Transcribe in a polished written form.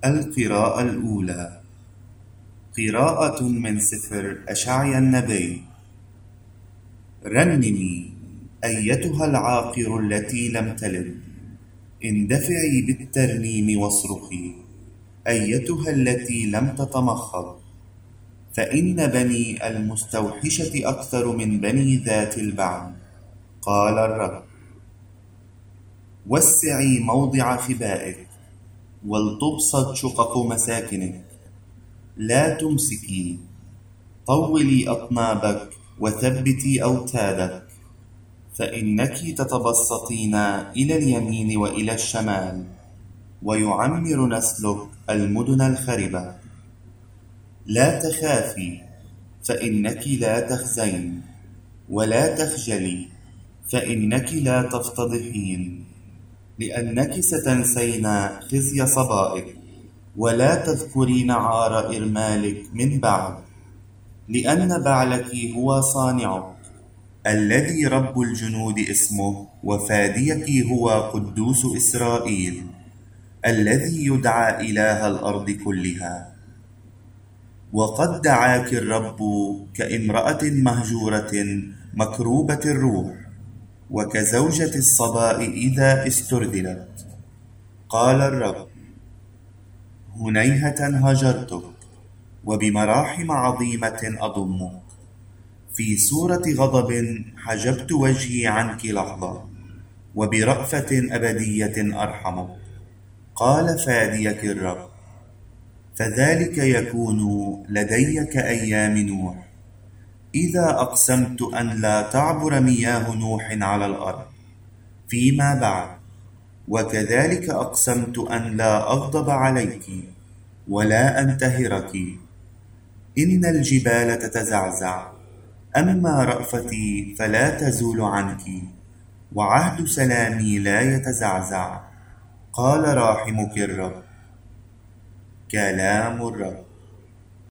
القراءة الأولى. قراءة من سفر أشعيا النبي. رنمي أيتها العاقر التي لم تلد، اندفعي بالترنيم واصرخي أيتها التي لم تتمخض، فإن بني المستوحشة أكثر من بني ذات البعل، قال الرب. وسعي موضع خبائك، ولتبسط شقق مساكنك، لا تمسكي، طولي أطنابك وثبتي أوتادك، فإنك تتبسطين إلى اليمين وإلى الشمال، ويعمر نسلك المدن الخربة. لا تخافي، فإنك لا تخزين، ولا تخجلي، فإنك لا تفتضحين، لأنك ستنسين خزي صبائك، ولا تذكرين عار إرمالك من بعد، لأن بعلك هو صانعك، الذي رب الجنود اسمه، وفاديك هو قدوس إسرائيل، الذي يدعى إله الأرض كلها. وقد دعاك الرب كامرأة مهجورة مكروبة الروح، وكزوجة الصباء إذا استرذلت، قال الرب. هنيهة هجرتك، وبمراحم عظيمة أضمك، في صورة غضب حجبت وجهي عنك لحظة، وبرأفة أبدية أرحمك، قال فاديك الرب. فذلك يكون لدي كأيام نوح، إذا أقسمت أن لا تعبر مياه نوح على الأرض فيما بعد، وكذلك أقسمت أن لا أغضب عليك ولا أنتهرك. إن الجبال تتزعزع، أما رأفتي فلا تزول عنك، وعهد سلامي لا يتزعزع، قال راحمك الرب. كلام الرب.